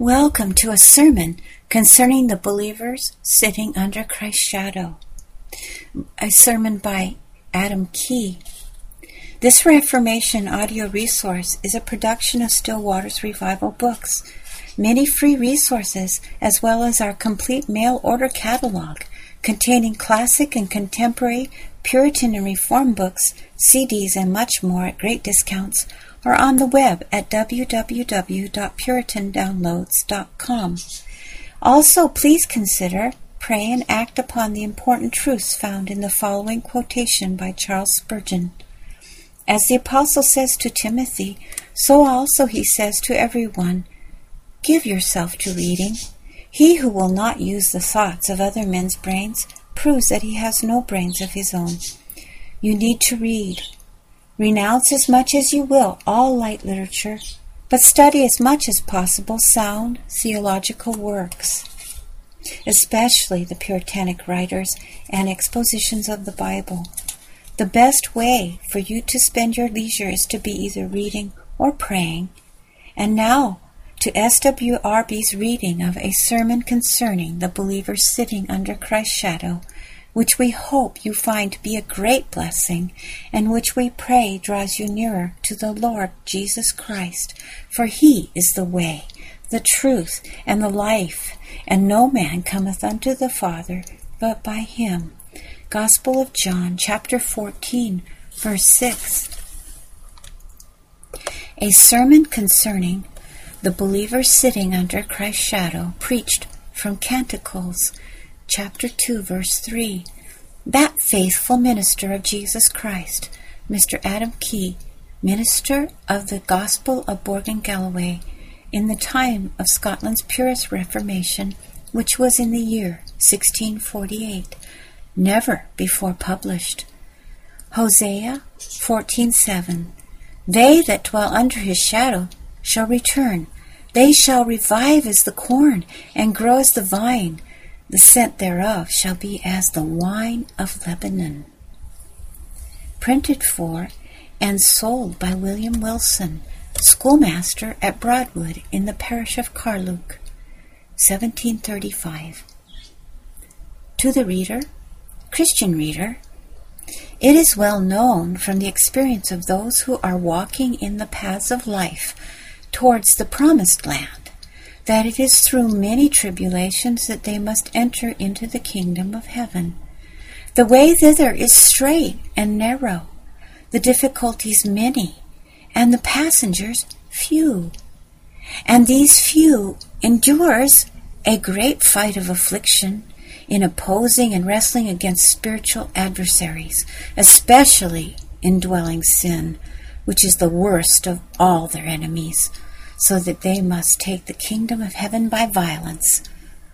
Welcome to a sermon concerning the believers sitting under Christ's shadow. A sermon by Adam Key. This Reformation audio resource is a production of Still Waters Revival Books. Many free resources, as well as our complete mail order catalog, containing classic and contemporary Puritan and Reform books, CDs, and much more at great discounts, are on the web at www.puritandownloads.com. Also, please consider, pray, and act upon the important truths found in the following quotation by Charles Spurgeon. As the Apostle says to Timothy, so also he says to everyone, give yourself to reading. He who will not use the thoughts of other men's brains proves that he has no brains of his own. You need to read. Renounce as much as you will all light literature, but study as much as possible sound theological works, especially the Puritanic writers and expositions of the Bible. The best way for you to spend your leisure is to be either reading or praying. And now to SWRB's reading of a sermon concerning the believers sitting under Christ's shadow, which we hope you find to be a great blessing, and which we pray draws you nearer to the Lord Jesus Christ. For he is the way, the truth, and the life, and no man cometh unto the Father but by him. Gospel of John, chapter 14, verse 6. A sermon concerning the believers sitting under Christ's shadow, preached from Canticles, chapter 2, verse 3. That faithful minister of Jesus Christ, Mr. Adam Key, minister of the Gospel of Borg Galloway, in the time of Scotland's Purist Reformation, which was in the year 1648, never before published. Hosea 14:7. They that dwell under his shadow shall return. They shall revive as the corn, and grow as the vine. The scent thereof shall be as the wine of Lebanon. Printed for and sold by William Wilson, schoolmaster at Broadwood in the parish of Carluke, 1735. To the reader, Christian reader, it is well known from the experience of those who are walking in the paths of life towards the promised land, that it is through many tribulations that they must enter into the kingdom of heaven. The way thither is straight and narrow, the difficulties many, and the passengers few. And these few endures a great fight of affliction in opposing and wrestling against spiritual adversaries, especially indwelling sin, which is the worst of all their enemies, so that they must take the kingdom of heaven by violence.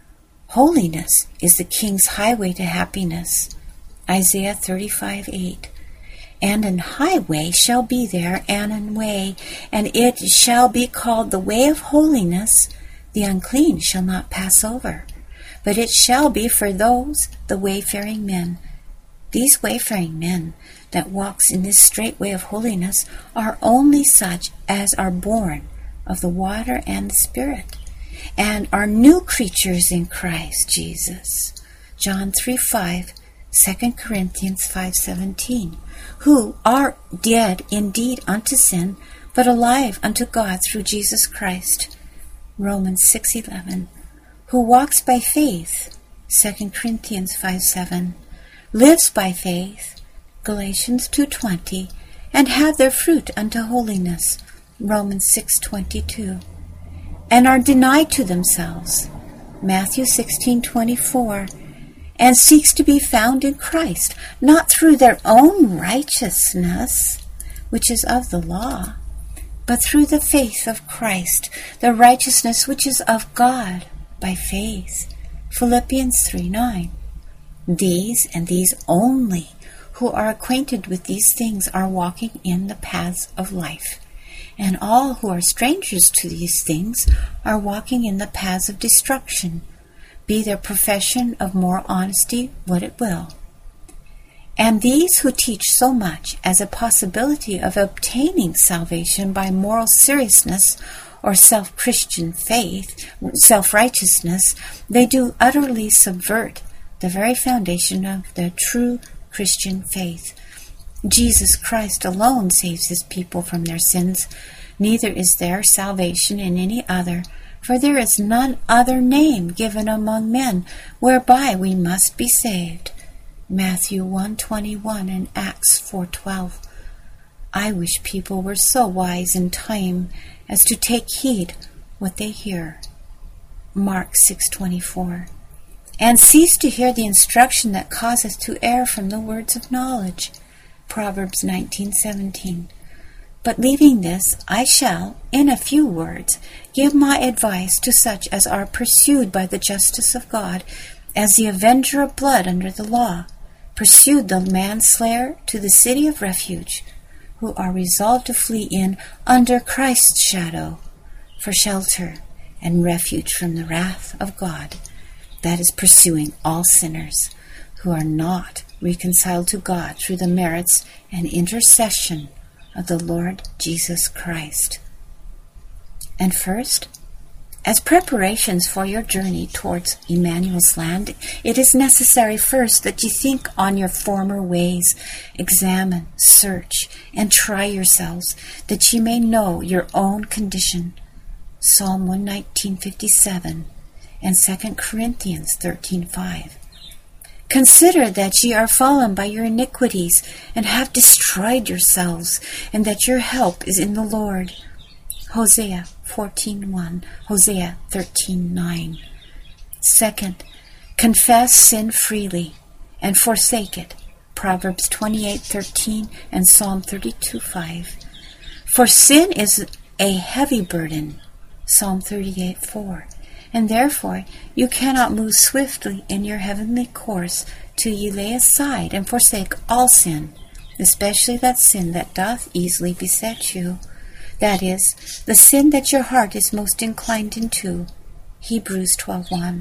Holiness is the king's highway to happiness. Isaiah 35:8. And an highway shall be there, and an way, and it shall be called the way of holiness. The unclean shall not pass over, but it shall be for those, the wayfaring men. These wayfaring men that walks in this straight way of holiness are only such as are born of the water and the Spirit, and are new creatures in Christ Jesus. John 3:5, 2 Corinthians 5:17, who are dead indeed unto sin, but alive unto God through Jesus Christ. Romans 6:11, who walks by faith, 2 Corinthians 5:7, lives by faith, Galatians 2:20, and have their fruit unto holiness, Romans 6:22, and are denied to themselves, Matthew 16:24, and seeks to be found in Christ, not through their own righteousness, which is of the law, but through the faith of Christ, the righteousness which is of God by faith, Philippians 3:9. These and these only who are acquainted with these things are walking in the paths of life. And all who are strangers to these things are walking in the paths of destruction, be their profession of moral honesty what it will. And these who teach so much as a possibility of obtaining salvation by moral seriousness or self-Christian faith, self-righteousness, they do utterly subvert the very foundation of the true Christian faith. Jesus Christ alone saves his people from their sins. Neither is there salvation in any other, for there is none other name given among men whereby we must be saved. Matthew 1:21 and Acts 4:12. I wish people were so wise in time as to take heed what they hear. Mark 6:24. And cease to hear the instruction that causeth to err from the words of knowledge. Proverbs 19:17. But leaving this, I shall, in a few words, give my advice to such as are pursued by the justice of God, as the avenger of blood under the law, pursued the manslayer to the city of refuge, who are resolved to flee in under Christ's shadow, for shelter and refuge from the wrath of God, that is pursuing all sinners who are not reconciled to God through the merits and intercession of the Lord Jesus Christ. And first, as preparations for your journey towards Emmanuel's land, it is necessary first that you think on your former ways, examine, search, and try yourselves, that ye may know your own condition. Psalm 119:57 and 2 Corinthians 13:5. Consider that ye are fallen by your iniquities, and have destroyed yourselves, and that your help is in the Lord. Hosea 14:1, Hosea 13:9. Second, confess sin freely, and forsake it. Proverbs 28:13 and Psalm 32:5. For sin is a heavy burden. Psalm 38:4. And therefore you cannot move swiftly in your heavenly course till ye lay aside and forsake all sin, especially that sin that doth easily beset you, that is, the sin that your heart is most inclined into. Hebrews 12:1.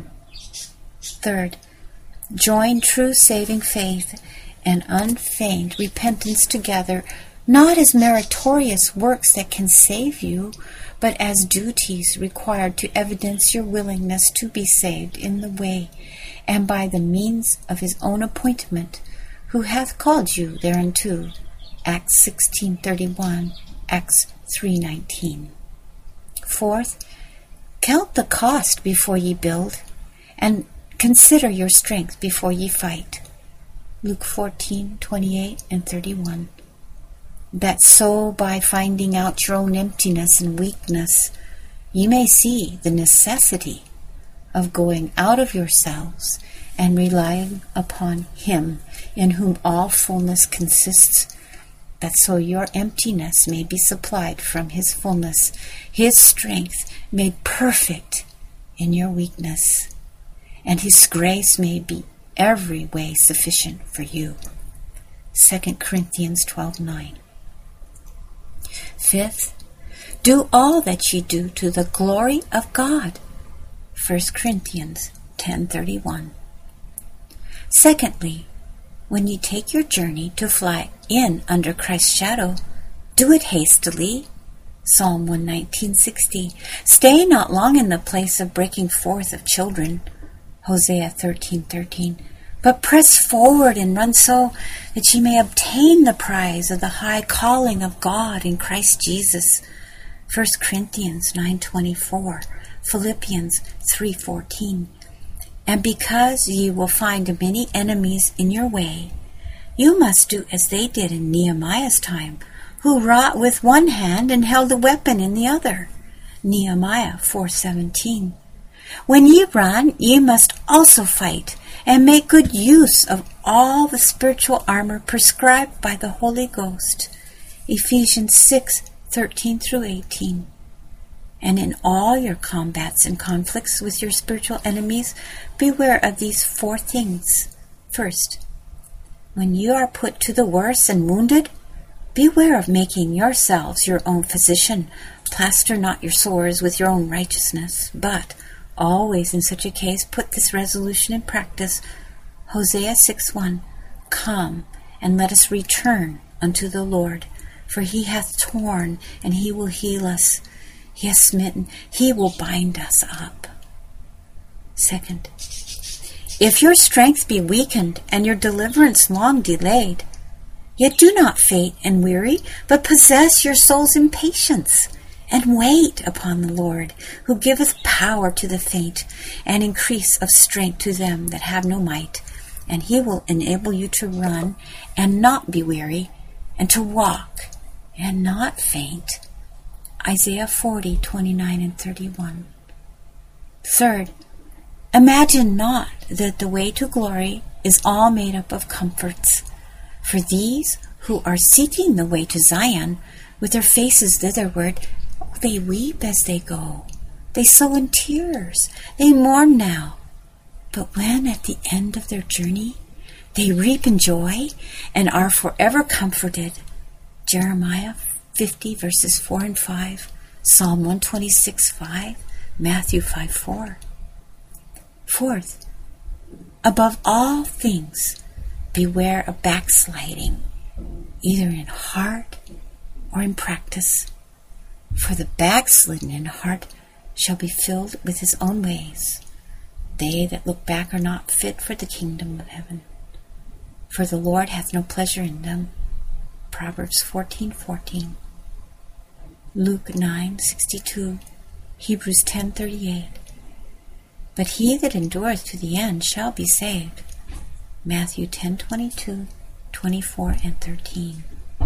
Third, join true saving faith and unfeigned repentance together, not as meritorious works that can save you, but as duties required to evidence your willingness to be saved in the way, and by the means of his own appointment, who hath called you thereunto. Acts 16:31, Acts 3:19. Fourth, count the cost before ye build, and consider your strength before ye fight. Luke 14:28 and 31. That so by finding out your own emptiness and weakness, ye may see the necessity of going out of yourselves and relying upon him in whom all fullness consists, that so your emptiness may be supplied from his fullness, his strength made perfect in your weakness, and his grace may be every way sufficient for you. 2 Corinthians 12:9. Fifth, do all that ye do to the glory of God. 1 Corinthians 10:31. Secondly, when ye take your journey to fly in under Christ's shadow, do it hastily. Psalm 119:60. Stay not long in the place of breaking forth of children. Hosea 13:13. But press forward and run so that ye may obtain the prize of the high calling of God in Christ Jesus. 1 Corinthians 9:24, Philippians 3:14. And because ye will find many enemies in your way, you must do as they did in Nehemiah's time, who wrought with one hand and held a weapon in the other. Nehemiah 4:17. When ye run, ye must also fight, and make good use of all the spiritual armor prescribed by the Holy Ghost. Ephesians 6:13-18. And in all your combats and conflicts with your spiritual enemies, beware of these four things. First, when you are put to the worse and wounded, beware of making yourselves your own physician. Plaster not your sores with your own righteousness, but always in such a case put this resolution in practice. Hosea 6:1. Come, and let us return unto the Lord, for he hath torn, and he will heal us. He is smitten, he will bind us up. Second, if your strength be weakened and your deliverance long delayed, yet do not faint and weary, but possess your souls in patience, and wait upon the Lord, who giveth power to the faint, and increase of strength to them that have no might. And he will enable you to run and not be weary, and to walk and not faint. Isaiah 40:29 and 31. Third, imagine not that the way to glory is all made up of comforts. For these who are seeking the way to Zion, with their faces thitherward, they weep as they go. They sow in tears. They mourn now. But when at the end of their journey, they reap in joy and are forever comforted. Jeremiah 50 verses 4 and 5, Psalm 126:5, Matthew 5:4. Fourth, above all things, beware of backsliding, either in heart or in practice. For the backslidden in heart shall be filled with his own ways. They that look back are not fit for the kingdom of heaven. For the Lord hath no pleasure in them. Proverbs 14:14. Luke 9:62. Hebrews 10:38. But he that endureth to the end shall be saved. Matthew 10:22, 24, and 13.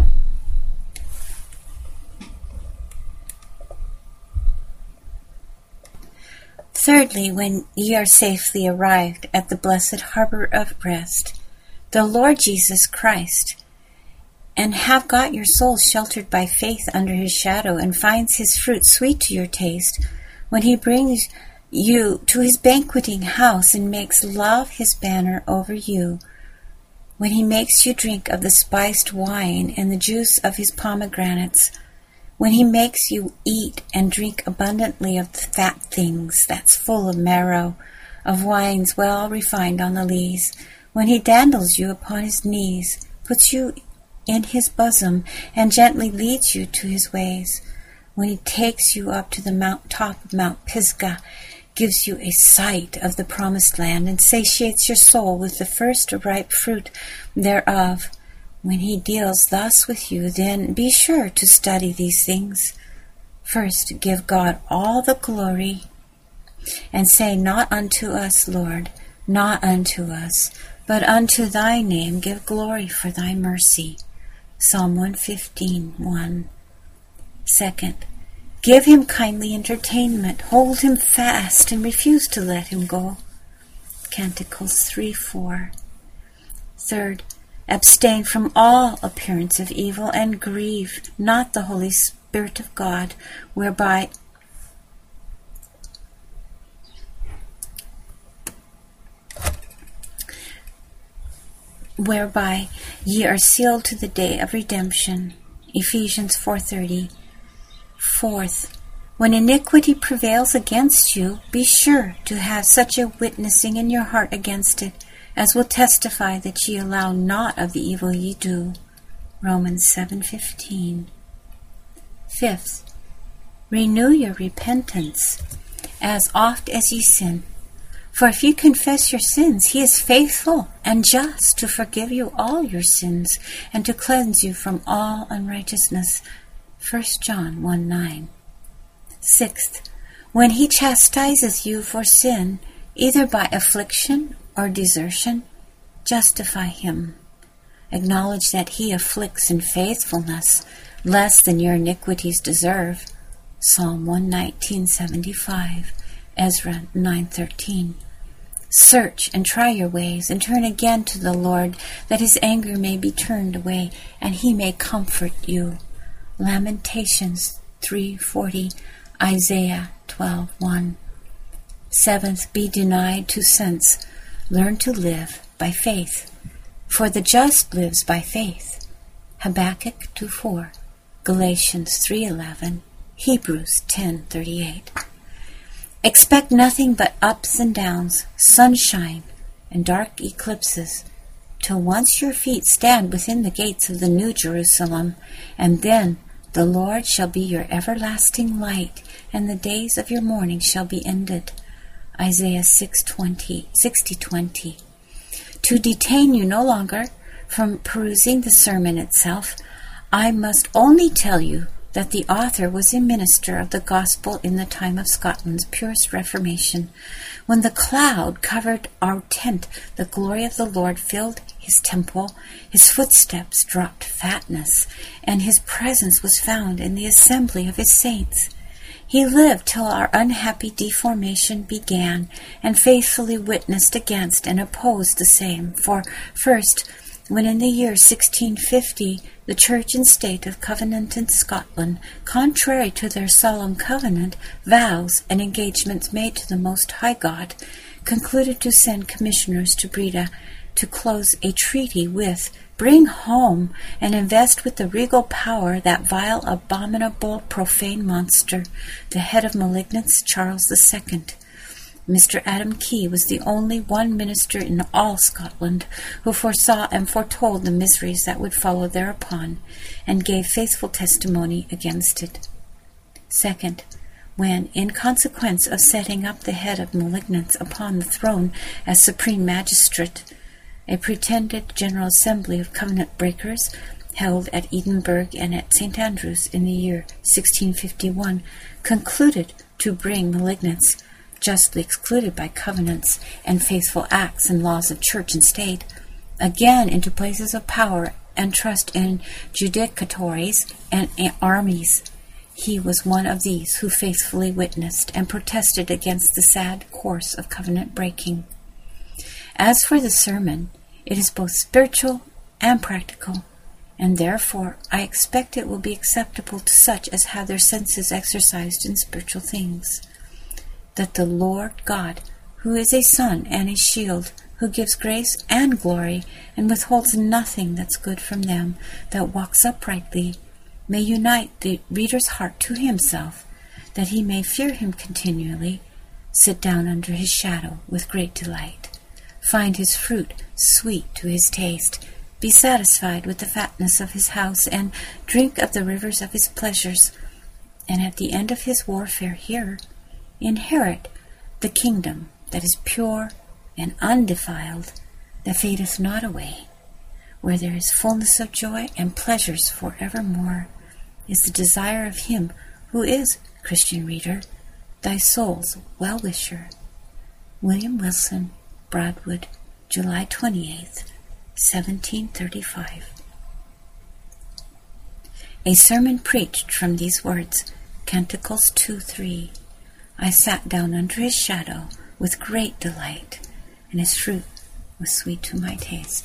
Thirdly, when ye are safely arrived at the blessed harbor of rest, the Lord Jesus Christ, and have got your souls sheltered by faith under his shadow, and finds his fruit sweet to your taste, when he brings you to his banqueting house and makes love his banner over you, when he makes you drink of the spiced wine and the juice of his pomegranates, when he makes you eat and drink abundantly of the fat things that's full of marrow, of wines well refined on the lees, when he dandles you upon his knees, puts you in his bosom, and gently leads you to his ways, when he takes you up to the top of Mount Pisgah, gives you a sight of the promised land, and satiates your soul with the first ripe fruit thereof. When he deals thus with you, then be sure to study these things. First, give God all the glory, and say, not unto us, Lord, not unto us, but unto thy name give glory for thy mercy. Psalm 115:1. Second, give him kindly entertainment, hold him fast, and refuse to let him go. Canticles 3:4. Third, abstain from all appearance of evil, and grieve not the Holy Spirit of God, whereby ye are sealed to the day of redemption. Ephesians 4:30. Fourth, when iniquity prevails against you, be sure to have such a witnessing in your heart against it, as will testify that ye allow not of the evil ye do. Romans 7:15. Fifth, renew your repentance as oft as ye sin. For if you confess your sins, he is faithful and just to forgive you all your sins, and to cleanse you from all unrighteousness. 1 John 1:9. Sixth, when he chastiseth you for sin, either by affliction or desertion, justify him. Acknowledge that he afflicts in faithfulness less than your iniquities deserve. Psalm 119:75, Ezra 9:13. Search and try your ways, and turn again to the Lord, that his anger may be turned away, and he may comfort you. Lamentations 3:40, Isaiah 12:1. Seventh, be denied to sense. Learn to live by faith. For the just lives by faith. Habakkuk 2:4, Galatians 3:11, Hebrews 10:38. Expect nothing but ups and downs, sunshine and dark eclipses, till once your feet stand within the gates of the New Jerusalem, and then The Lord shall be your everlasting light, and the days of your mourning shall be ended. Isaiah 60:20. To detain you no longer from perusing the sermon itself, I must only tell you that the author was a minister of the gospel in the time of Scotland's purest Reformation. When the cloud covered our tent, the glory of the Lord filled his temple, his footsteps dropped fatness, and his presence was found in the assembly of his saints. He lived till our unhappy deformation began, and faithfully witnessed against and opposed the same. For first, when in the year 1650 the Church and State of Covenanted Scotland, contrary to their solemn covenant, vows, and engagements made to the Most High God, concluded to send commissioners to Breda to close a treaty with, bring home, and invest with the regal power that vile, abominable, profane monster, the head of malignants, Charles II. Mr. Adam Key was the only one minister in all Scotland who foresaw and foretold the miseries that would follow thereupon, and gave faithful testimony against it. Second, when, in consequence of setting up the head of malignants upon the throne as supreme magistrate, a pretended General Assembly of Covenant breakers, held at Edinburgh and at St. Andrews in the year 1651, concluded to bring malignants, justly excluded by covenants and faithful acts and laws of church and state, again into places of power and trust in judicatories and armies. He was one of these who faithfully witnessed and protested against the sad course of covenant breaking. As for the sermon, it is both spiritual and practical, and therefore I expect it will be acceptable to such as have their senses exercised in spiritual things. That the Lord God, who is a sun and a shield, who gives grace and glory, and withholds nothing that's good from them that walks uprightly, may unite the reader's heart to himself, that he may fear him continually, sit down under his shadow with great delight, find his fruit sweet to his taste, be satisfied with the fatness of his house, and drink of the rivers of his pleasures, and at the end of his warfare here, inherit the kingdom that is pure and undefiled, that fadeth not away, where there is fullness of joy and pleasures forevermore, is the desire of him who is, Christian reader, thy soul's well-wisher. William Wilson, Broadwood, July 28th, 1735. A sermon preached from these words, Canticles 2:3. I sat down under his shadow with great delight, and his fruit was sweet to my taste.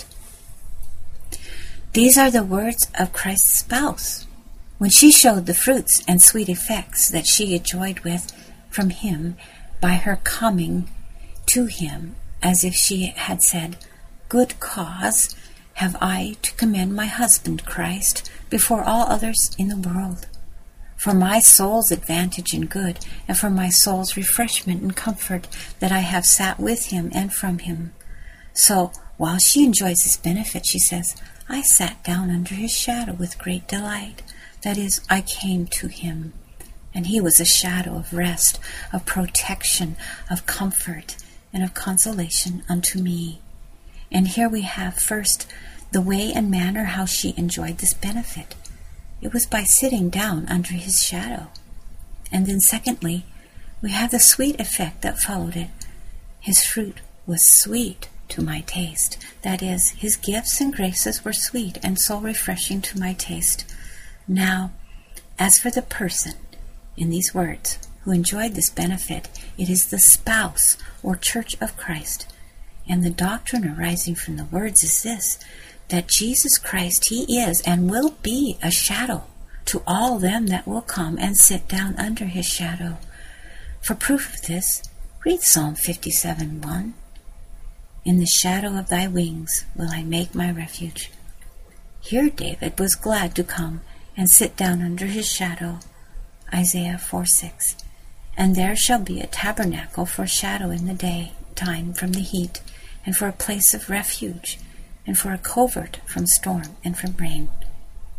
These are the words of Christ's spouse, when she showed the fruits and sweet effects that she enjoyed with from him by her coming to him, as if she had said, Good cause have I to commend my husband Christ before all others in the world, for my soul's advantage and good, and for my soul's refreshment and comfort, that I have sat with him and from him. So, while she enjoys this benefit, she says, I sat down under his shadow with great delight. That is, I came to him, and he was a shadow of rest, of protection, of comfort, and of consolation unto me. And here we have first the way and manner how she enjoyed this benefit. It was by sitting down under his shadow. And then secondly, we have the sweet effect that followed it. His fruit was sweet to my taste. That is, his gifts and graces were sweet and soul refreshing to my taste. Now, as for the person in these words who enjoyed this benefit, it is the spouse or church of Christ. And the doctrine arising from the words is this, that Jesus Christ, he is and will be a shadow to all them that will come and sit down under his shadow. For proof of this, read Psalm 57:1. In the shadow of thy wings will I make my refuge. Here David was glad to come and sit down under his shadow. Isaiah 4:6. And there shall be a tabernacle for shadow in the day time from the heat, and for a place of refuge, and for a covert from storm and from rain.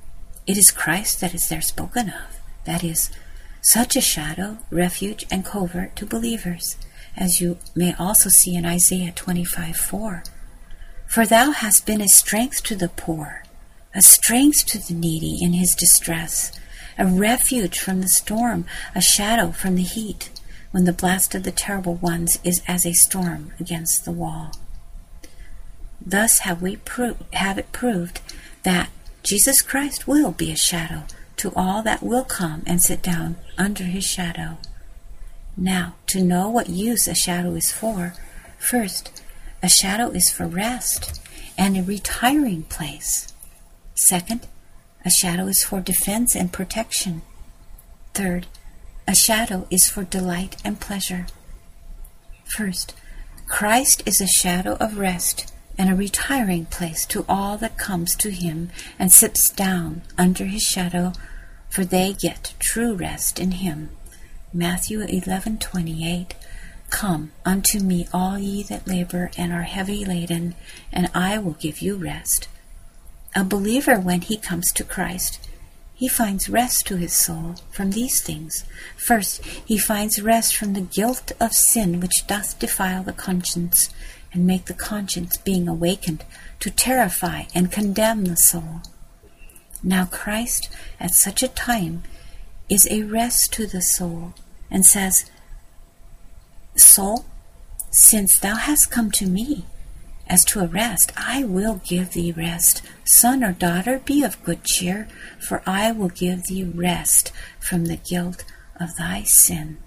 it is Christ that is there spoken of. That is, such a shadow, refuge, and covert to believers, as you may also see in Isaiah 25:4. For thou hast been a strength to the poor, a strength to the needy in his distress, a refuge from the storm, a shadow from the heat, when the blast of the terrible ones is as a storm against the wall. Thus have it proved that Jesus Christ will be a shadow to all that will come and sit down under his shadow. Now, to know what use a shadow is for, first, a shadow is for rest and a retiring place. Second, a shadow is for defense and protection. Third, a shadow is for delight and pleasure. First, Christ is a shadow of rest and a retiring place to all that comes to him and sits down under his shadow, for they get true rest in him. Matthew 11:28. Come unto me, all ye that labor and are heavy laden, and I will give you rest. A believer, when he comes to Christ, he finds rest to his soul from these things. First, he finds rest from the guilt of sin which doth defile the conscience, and make the conscience, being awakened, to terrify and condemn the soul. Now Christ, at such a time, is a rest to the soul, and says, Soul, since thou hast come to me, as to a rest, I will give thee rest. Son or daughter, be of good cheer, for I will give thee rest from the guilt of thy sin.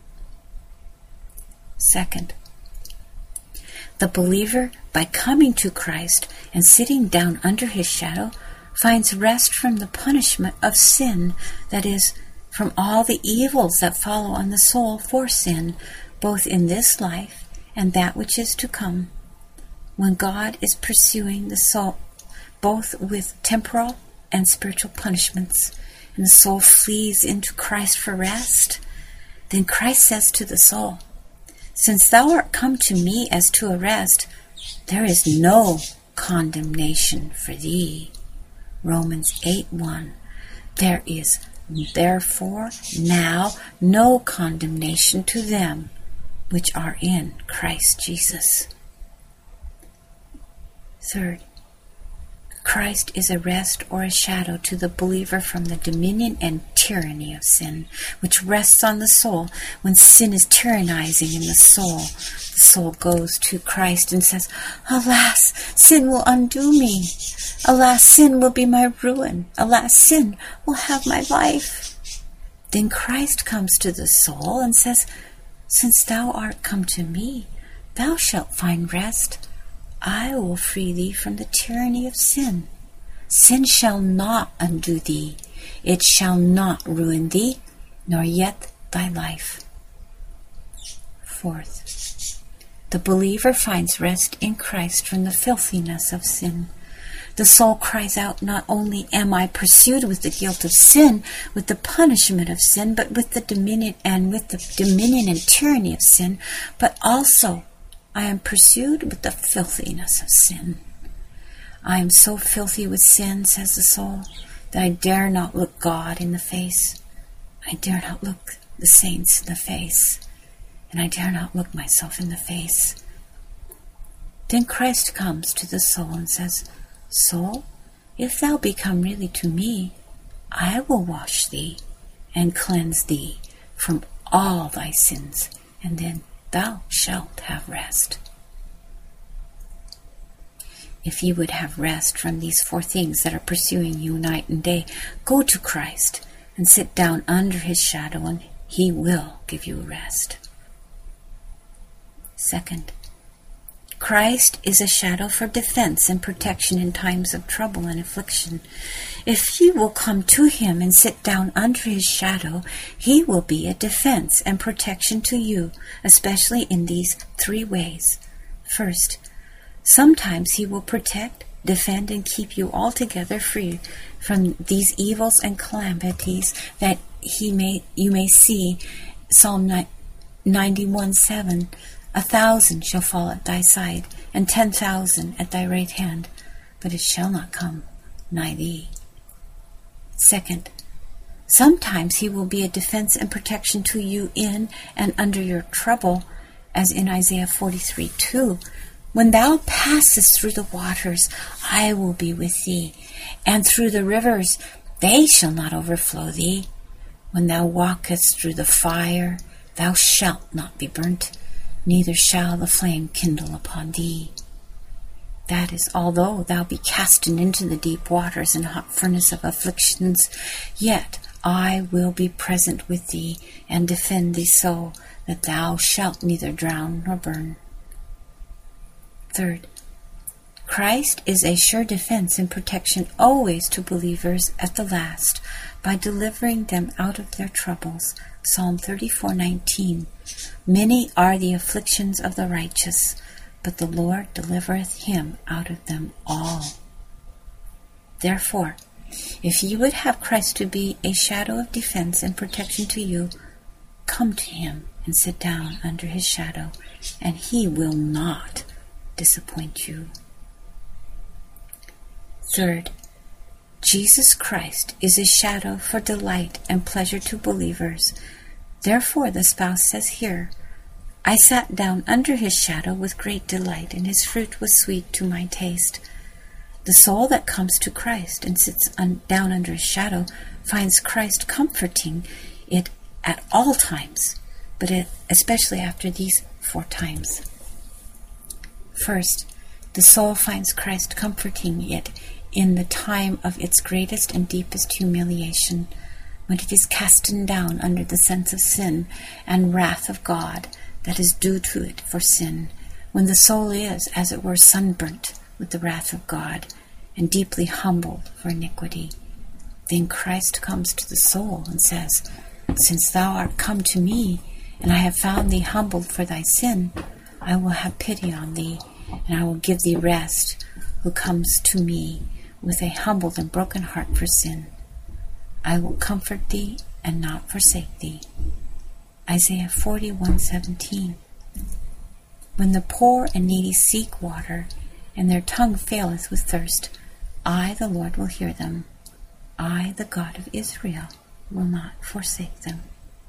Second, the believer, by coming to Christ and sitting down under his shadow, finds rest from the punishment of sin, that is, from all the evils that follow on the soul for sin, both in this life and that which is to come. When God is pursuing the soul, both with temporal and spiritual punishments, and the soul flees into Christ for rest, then Christ says to the soul, Since thou art come to me as to a rest, there is no condemnation for thee. Romans 8:1. There is therefore now no condemnation to them which are in Christ Jesus. Third, Christ is a rest or a shadow to the believer from the dominion and tyranny of sin, which rests on the soul when sin is tyrannizing in the soul. The soul goes to Christ and says, Alas, sin will undo me. Alas, sin will be my ruin. Alas, sin will have my life. Then Christ comes to the soul and says, Since thou art come to me, thou shalt find rest. I will free thee from the tyranny of sin. Sin shall not undo thee. It shall not ruin thee, nor yet thy life. Fourth, the believer finds rest in Christ from the filthiness of sin. The soul cries out, Not only am I pursued with the guilt of sin, with the punishment of sin, but with the dominion and tyranny of sin, but also I am pursued with the filthiness of sin. I am so filthy with sin, says the soul, that I dare not look God in the face. I dare not look the saints in the face, and I dare not look myself in the face. Then Christ comes to the soul and says, Soul, if thou be come really to me, I will wash thee and cleanse thee from all thy sins, and then thou shalt have rest. If you would have rest from these four things that are pursuing you night and day, go to Christ and sit down under his shadow, and he will give you rest. Second, Christ is a shadow for defense and protection in times of trouble and affliction. If you will come to him and sit down under his shadow, he will be a defense and protection to you, especially in these three ways. First, sometimes he will protect, defend, and keep you altogether free from these evils and calamities that you may see. Psalm 91:7. 1,000 shall fall at thy side, and 10,000 at thy right hand, but it shall not come nigh thee. Second, sometimes he will be a defense and protection to you in and under your trouble, as in Isaiah 43:2. When thou passest through the waters, I will be with thee, and through the rivers, they shall not overflow thee. When thou walkest through the fire, thou shalt not be burnt, neither shall the flame kindle upon thee. That is, although thou be cast into the deep waters and hot furnace of afflictions, yet I will be present with thee, and defend thee so, that thou shalt neither drown nor burn. Third, Christ is a sure defense and protection always to believers at the last, by delivering them out of their troubles. Psalm 34:19. Many are the afflictions of the righteous, but the Lord delivereth him out of them all. Therefore, if you would have Christ to be a shadow of defense and protection to you, come to him and sit down under his shadow, and he will not disappoint you. Third, Jesus Christ is a shadow for delight and pleasure to believers. Therefore the spouse says here, I sat down under his shadow with great delight, and his fruit was sweet to my taste. The soul that comes to Christ and sits down under his shadow finds Christ comforting it at all times, but especially after these 4 times. First, the soul finds Christ comforting it in the time of its greatest and deepest humiliation, when it is cast down under the sense of sin and wrath of God that is due to it for sin, when the soul is, as it were, sunburnt with the wrath of God and deeply humbled for iniquity. Then Christ comes to the soul and says, Since thou art come to me, and I have found thee humbled for thy sin, I will have pity on thee, and I will give thee rest, who comes to me with a humbled and broken heart for sin. I will comfort thee and not forsake thee. Isaiah 41:17. When the poor and needy seek water, and their tongue faileth with thirst, I, the Lord, will hear them. I, the God of Israel, will not forsake them.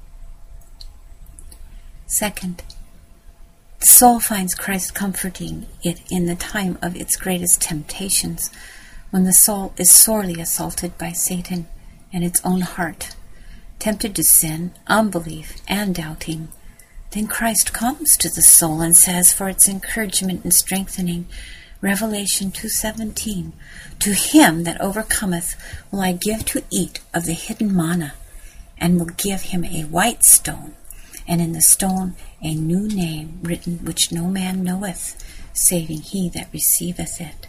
Second, the soul finds Christ comforting it in the time of its greatest temptations, when the soul is sorely assaulted by Satan and its own heart, tempted to sin, unbelief, and doubting. Then Christ comes to the soul and says, for its encouragement and strengthening, Revelation 2:17, To him that overcometh will I give to eat of the hidden manna, and will give him a white stone, and in the stone a new name written which no man knoweth, saving he that receiveth it.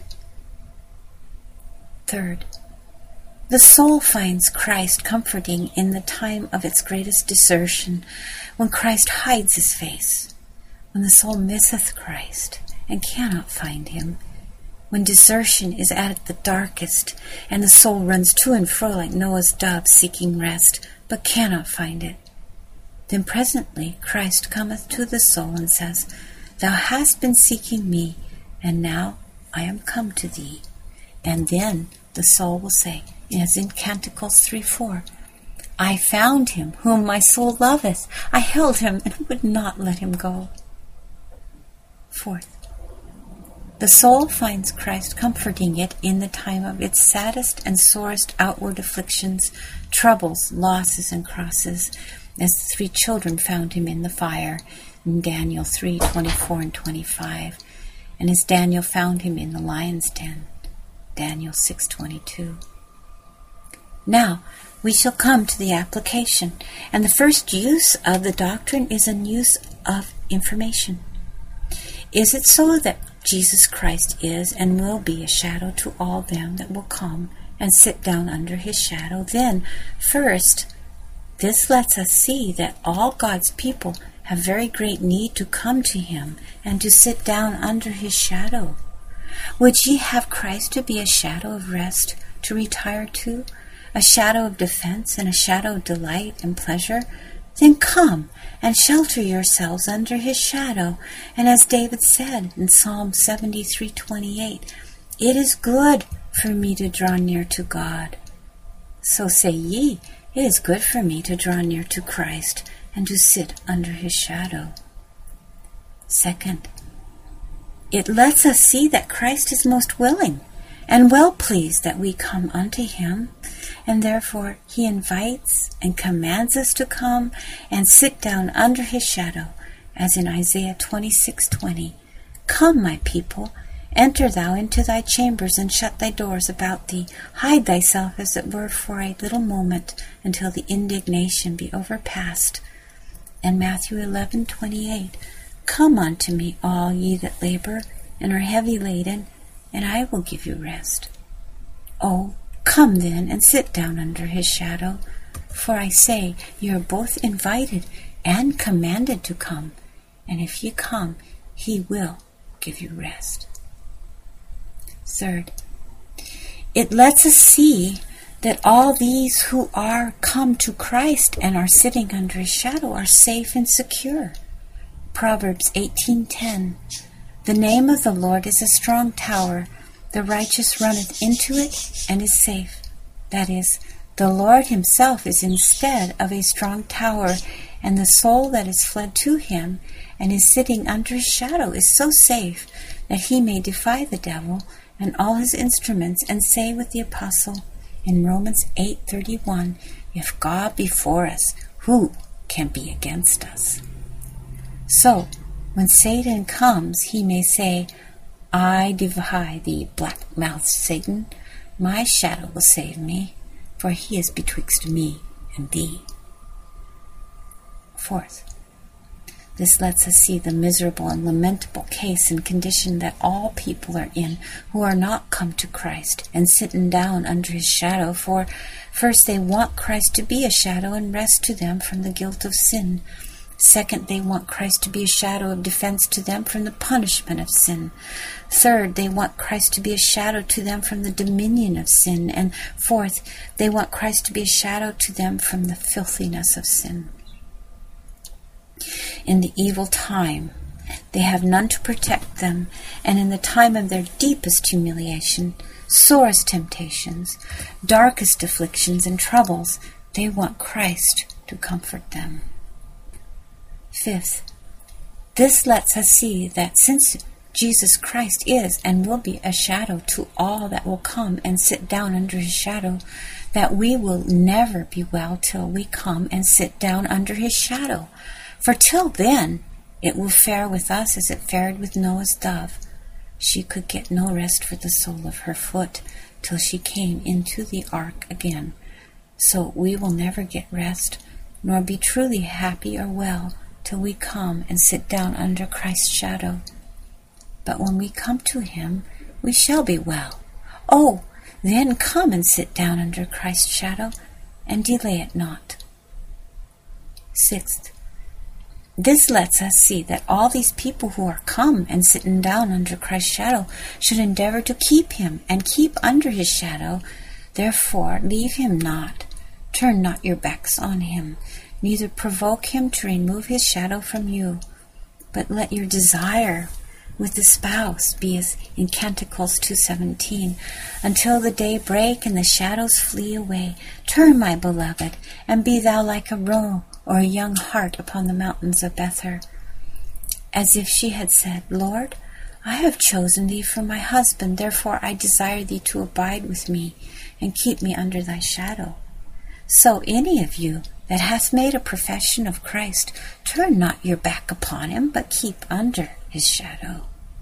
Third, the soul finds Christ comforting in the time of its greatest desertion, when Christ hides his face, when the soul misseth Christ and cannot find him, when desertion is at the darkest, and the soul runs to and fro like Noah's dove seeking rest, but cannot find it. Then presently Christ cometh to the soul and says, Thou hast been seeking me, and now I am come to thee. And then the soul will say, as in Canticles 3:4, I found him whom my soul loveth. I held him and would not let him go. Fourth, the soul finds Christ comforting it in the time of its saddest and sorest outward afflictions, troubles, losses, and crosses, as the 3 children found him in the fire, in Daniel 3:24 and 25, and as Daniel found him in the lion's den, Daniel 6:22. Now, we shall come to the application, and the first use of the doctrine is an use of information. Is it so that Jesus Christ is and will be a shadow to all them that will come and sit down under his shadow? Then, first, this lets us see that all God's people have very great need to come to him and to sit down under his shadow. Would ye have Christ to be a shadow of rest to retire to, a shadow of defense and a shadow of delight and pleasure? Then come and shelter yourselves under his shadow. And as David said in Psalm 73:28, It is good for me to draw near to God. So say ye, it is good for me to draw near to Christ and to sit under his shadow. Second, it lets us see that Christ is most willing and well pleased that we come unto him, and therefore he invites and commands us to come and sit down under his shadow, as in Isaiah 26:20. Come, my people, enter thou into thy chambers, and shut thy doors about thee. Hide thyself, as it were, for a little moment, until the indignation be overpast. And Matthew 11:28. Come unto me, all ye that labor and are heavy laden, and I will give you rest. Oh, come then and sit down under his shadow, for I say, ye are both invited and commanded to come, and if ye come, he will give you rest. Third, it lets us see that all these who are come to Christ and are sitting under his shadow are safe and secure. Proverbs 18:10. The name of the Lord is a strong tower. The righteous runneth into it and is safe. That is, the Lord himself is instead of a strong tower, and the soul that is fled to him and is sitting under his shadow is so safe that he may defy the devil and all his instruments, and say with the apostle in Romans 8:31, if God be for us, who can be against us? So, when Satan comes, he may say, I defy thee, black-mouthed Satan. My shadow will save me, for he is betwixt me and thee. Fourth, this lets us see the miserable and lamentable case and condition that all people are in who are not come to Christ and sitting down under his shadow, for first they want Christ to be a shadow and rest to them from the guilt of sin. Second, they want Christ to be a shadow of defense to them from the punishment of sin. Third, they want Christ to be a shadow to them from the dominion of sin. And fourth, they want Christ to be a shadow to them from the filthiness of sin. In the evil time, they have none to protect them, and in the time of their deepest humiliation, sorest temptations, darkest afflictions and troubles, they want Christ to comfort them. Fifth, this lets us see that since Jesus Christ is and will be a shadow to all that will come and sit down under his shadow, that we will never be well till we come and sit down under his shadow. For till then, it will fare with us as it fared with Noah's dove. She could get no rest for the sole of her foot till she came into the ark again. So we will never get rest, nor be truly happy or well, till we come and sit down under Christ's shadow. But when we come to him, we shall be well. Oh, then come and sit down under Christ's shadow, and delay it not. Sixth, this lets us see that all these people who are come and sitting down under Christ's shadow should endeavor to keep him and keep under his shadow. Therefore, leave him not. Turn not your backs on him, neither provoke him to remove his shadow from you. But let your desire with the spouse be as in Canticles 2:17, until the day break and the shadows flee away. Turn, my beloved, and be thou like a roe or a young hart upon the mountains of Bether. As if she had said, Lord, I have chosen thee for my husband, therefore I desire thee to abide with me and keep me under thy shadow. So any of you that hath made a profession of Christ, turn not your back upon him, but keep under his shadow.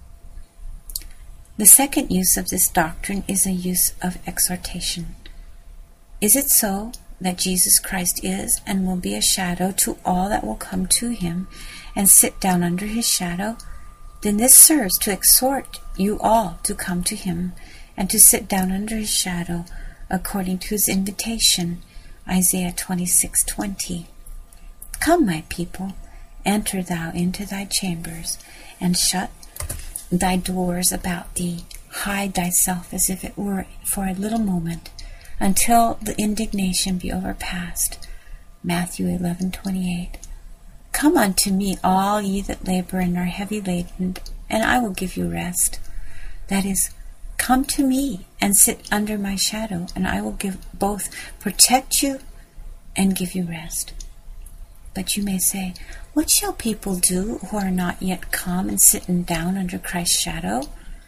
The second use of this doctrine is a use of exhortation. Is it so that Jesus Christ is and will be a shadow to all that will come to him and sit down under his shadow? Then this serves to exhort you all to come to him and to sit down under his shadow according to his invitation, Isaiah 26:20. Come, my people, enter thou into thy chambers, and shut thy doors about thee. Hide thyself as if it were for a little moment, until the indignation be overpast. Matthew 11:28. Come unto me, all ye that labor and are heavy laden, and I will give you rest. That is, Come to me and sit under my shadow, and I will both protect you and give you rest. But you may say, what shall people do who are not yet come and sitten down under Christ's shadow?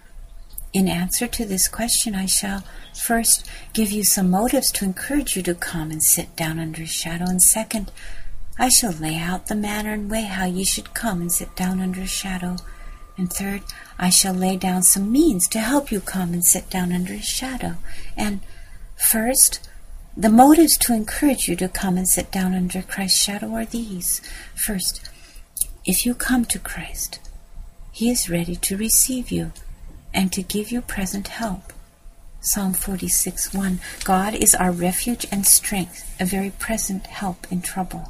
In answer to this question, I shall first give you some motives to encourage you to come and sit down under his shadow, and second, I shall lay out the manner and way how you should come and sit down under his shadow, and third, I shall lay down some means to help you come and sit down under his shadow. And first, the motives to encourage you to come and sit down under Christ's shadow are these. First, if you come to Christ, he is ready to receive you and to give you present help. Psalm 46:1. God is our refuge and strength, a very present help in trouble.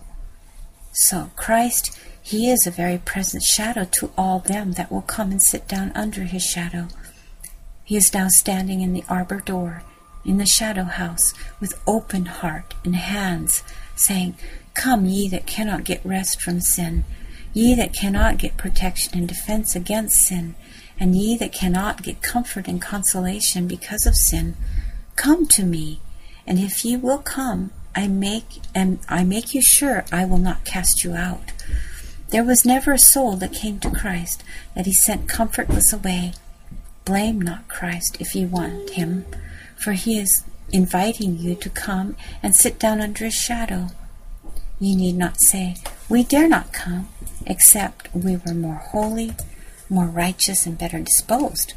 So Christ, he is a very present shadow to all them that will come and sit down under his shadow. He is now standing in the arbor door, in the shadow house, with open heart and hands, saying, come, ye that cannot get rest from sin, ye that cannot get protection and defense against sin, and ye that cannot get comfort and consolation because of sin, come to me, and if ye will come, I make you sure I will not cast you out. There was never a soul that came to Christ that he sent comfortless away. Blame not Christ if ye want him, for he is inviting you to come and sit down under his shadow. Ye need not say, we dare not come, except we were more holy, more righteous, and better disposed.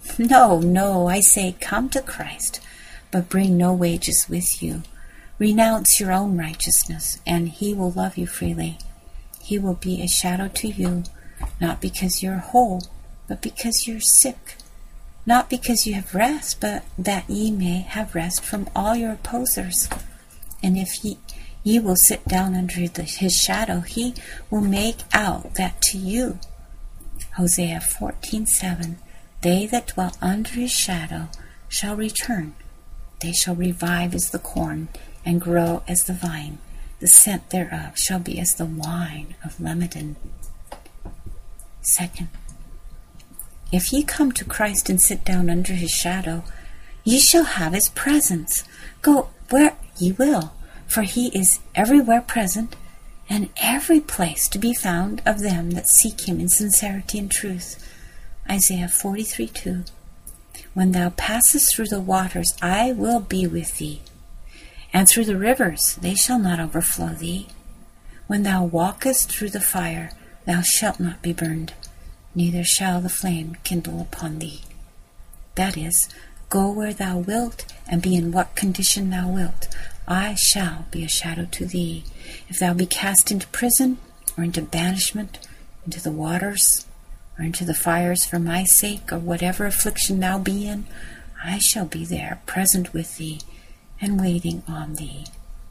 No, I say, come to Christ, but bring no wages with you. Renounce your own righteousness, and he will love you freely. He will be a shadow to you, not because you're whole, but because you're sick. Not because you have rest, but that ye may have rest from all your opposers. And if ye will sit down under his shadow, he will make out that to you. Hosea 14:7. They that dwell under his shadow shall return. They shall revive as the corn, and grow as the vine. The scent thereof shall be as the wine of Lebanon. Second, if ye come to Christ and sit down under his shadow, ye shall have his presence. Go where ye will, for he is everywhere present, and every place to be found of them that seek him in sincerity and truth. Isaiah 43:2. When thou passest through the waters, I will be with thee, and through the rivers, they shall not overflow thee. When thou walkest through the fire, thou shalt not be burned, neither shall the flame kindle upon thee. That is, go where thou wilt, and be in what condition thou wilt. I shall be a shadow to thee. If thou be cast into prison, or into banishment, into the waters, or into the fires for my sake, or whatever affliction thou be in, I shall be there, present with thee, and waiting on thee.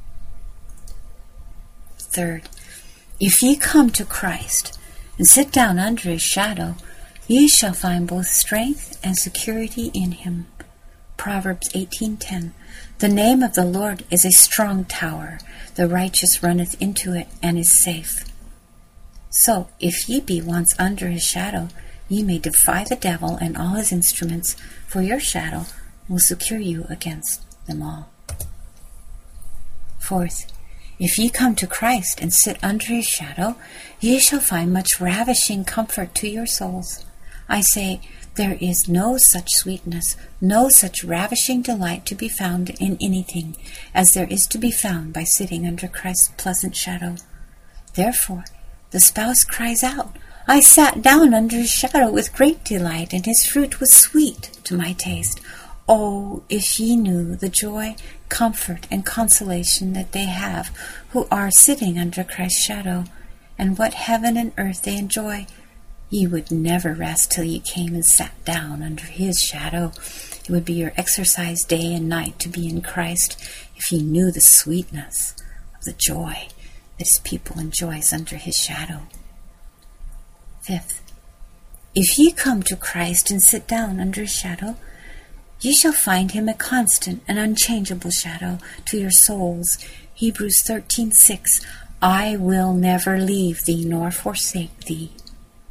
Third, if ye come to Christ, and sit down under his shadow, ye shall find both strength and security in him. Proverbs 18:10. The name of the Lord is a strong tower. The righteous runneth into it, and is safe. So, if ye be once under his shadow, ye may defy the devil and all his instruments, for your shadow will secure you against them all. Fourth, if ye come to Christ and sit under his shadow, ye shall find much ravishing comfort to your souls. I say, there is no such sweetness, no such ravishing delight to be found in anything, as there is to be found by sitting under Christ's pleasant shadow. Therefore, the spouse cries out, I sat down under his shadow with great delight, and his fruit was sweet to my taste. Oh, if ye knew the joy, comfort, and consolation that they have who are sitting under Christ's shadow, and what heaven and earth they enjoy, ye would never rest till ye came and sat down under his shadow. It would be your exercise day and night to be in Christ if ye knew the sweetness of the joy that his people enjoys under his shadow. Fifth, if ye come to Christ and sit down under his shadow, ye shall find him a constant and unchangeable shadow to your souls. Hebrews 13:6. I will never leave thee nor forsake thee.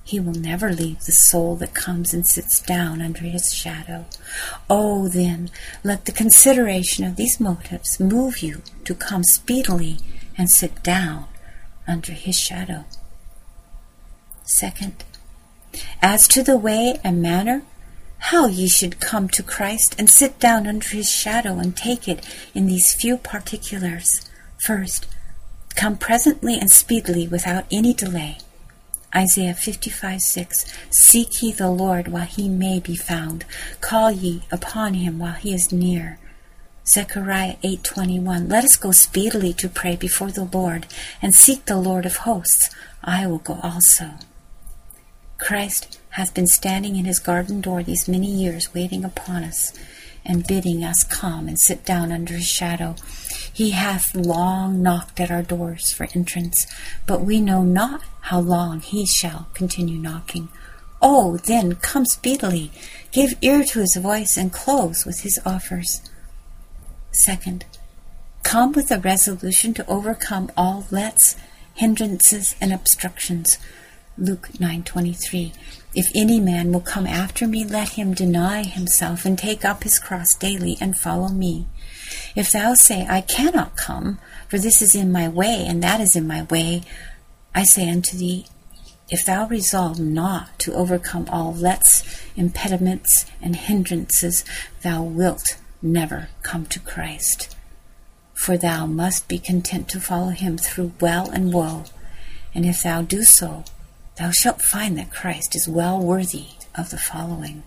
He will never leave the soul that comes and sits down under his shadow. Oh, then, let the consideration of these motives move you to come speedily and sit down under his shadow. Second, as to the way and manner, how ye should come to Christ and sit down under his shadow and take it in these few particulars. First, come presently and speedily without any delay. Isaiah 55:6. Seek ye the Lord while he may be found. Call ye upon him while he is near. Zechariah 8:21. Let us go speedily to pray before the Lord and seek the Lord of hosts. I will go also. Christ hath been standing in his garden door these many years, waiting upon us and bidding us come and sit down under his shadow. He hath long knocked at our doors for entrance, but we know not how long he shall continue knocking. Oh, then come speedily, give ear to his voice, and close with his offers. Second, come with a resolution to overcome all lets, hindrances, and obstructions. Luke 9:23. If any man will come after me, let him deny himself and take up his cross daily and follow me. If thou say, I cannot come, for this is in my way, and that is in my way, I say unto thee, if thou resolve not to overcome all lets, impediments, and hindrances, thou wilt never come to Christ. For thou must be content to follow him through well and woe, and if thou do so, thou shalt find that Christ is well worthy of the following.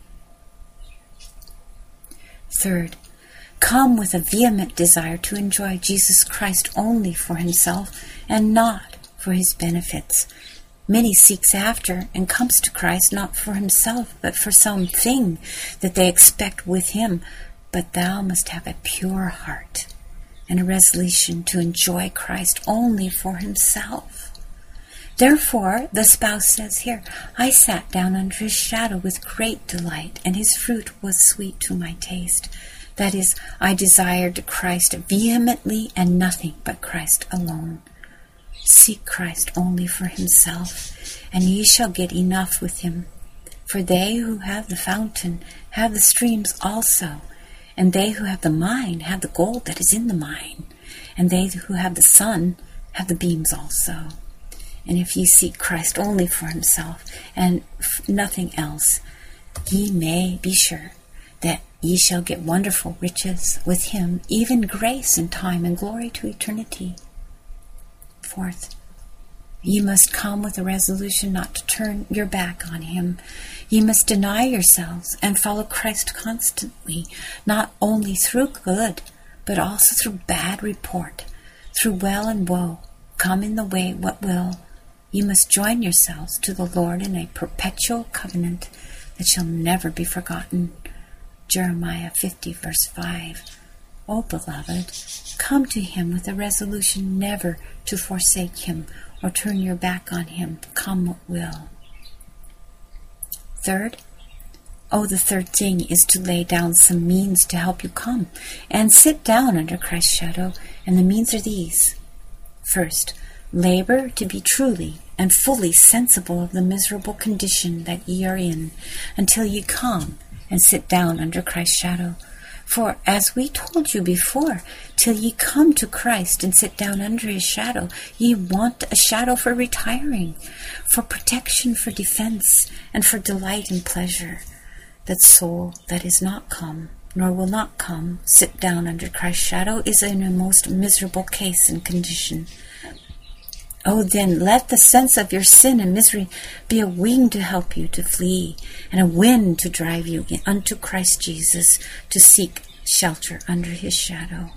Third, come with a vehement desire to enjoy Jesus Christ only for himself and not for his benefits. Many seeks after and comes to Christ not for himself, but for something that they expect with him. But thou must have a pure heart and a resolution to enjoy Christ only for himself. Therefore, the spouse says here, I sat down under his shadow with great delight, and his fruit was sweet to my taste. That is, I desired Christ vehemently and nothing but Christ alone. Seek Christ only for himself, and ye shall get enough with him. For they who have the fountain have the streams also, and they who have the mine have the gold that is in the mine, and they who have the sun have the beams also. And if ye seek Christ only for himself, and nothing else, ye may be sure that ye shall get wonderful riches with him, even grace and time and glory to eternity. Fourth, ye must come with a resolution not to turn your back on him. Ye must deny yourselves and follow Christ constantly, not only through good, but also through bad report, through well and woe, come in the way what will. Ye must join yourselves to the Lord in a perpetual covenant that shall never be forgotten. Jeremiah 50:5. O beloved, come to him with a resolution never to forsake him or turn your back on him, come what will. Third, the third thing is to lay down some means to help you come and sit down under Christ's shadow, and the means are these. First, labor to be truly and fully sensible of the miserable condition that ye are in, until ye come and sit down under Christ's shadow. For, as we told you before, till ye come to Christ and sit down under his shadow, ye want a shadow for retiring, for protection, for defense, and for delight and pleasure. That soul that is not come, nor will not come, sit down under Christ's shadow, is in a most miserable case and condition. Then let the sense of your sin and misery be a wing to help you to flee, and a wind to drive you unto Christ Jesus, to seek shelter under his shadow.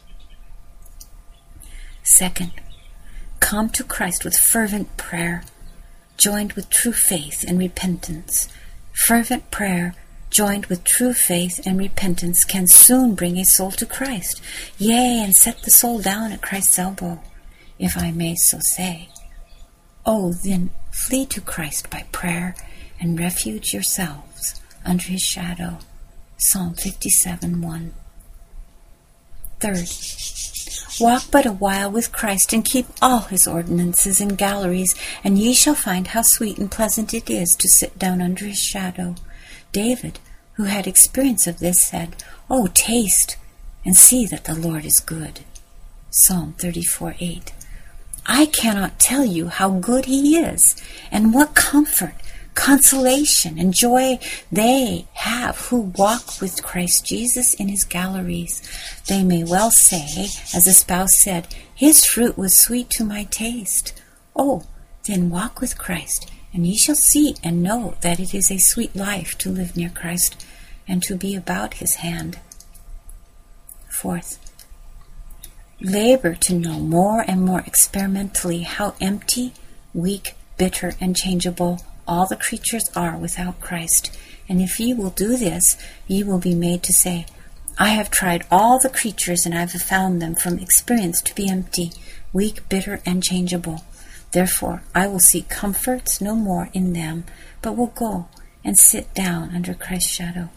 Second, come to Christ with fervent prayer, joined with true faith and repentance. Fervent prayer, joined with true faith and repentance, can soon bring a soul to Christ, yea, and set the soul down at Christ's elbow, if I may so say. Then flee to Christ by prayer and refuge yourselves under his shadow. Psalm 57:1. Third, Walk but a while with Christ, and keep all his ordinances and galleries, and ye shall find how sweet and pleasant it is to sit down under his shadow. David, who had experience of this, said, "Oh, taste and see that the Lord is good." Psalm 34:8. I cannot tell you how good he is, and what comfort, consolation, and joy they have who walk with Christ Jesus in his galleries. They may well say, as the spouse said, "His fruit was sweet to my taste." Oh, then walk with Christ, and ye shall see and know that it is a sweet life to live near Christ and to be about his hand. Fourth, labor to know more and more experimentally how empty, weak, bitter, and changeable all the creatures are without Christ. And if ye will do this, ye will be made to say, "I have tried all the creatures, and I have found them from experience to be empty, weak, bitter, and changeable. Therefore I will seek comforts no more in them, but will go and sit down under Christ's shadow."